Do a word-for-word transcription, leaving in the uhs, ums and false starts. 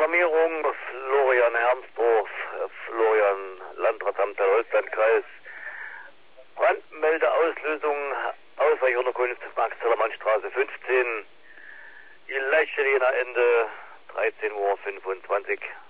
Alarmierung, Florian Hermsdorf, Florian, Landratsamt der Holsteinkreis. Brandmeldeauslösung, Ausweichunterkunft, Max-Zellermann-Straße fünfzehn. Die Leitstelle Jena Ende, dreizehn Uhr fünfundzwanzig.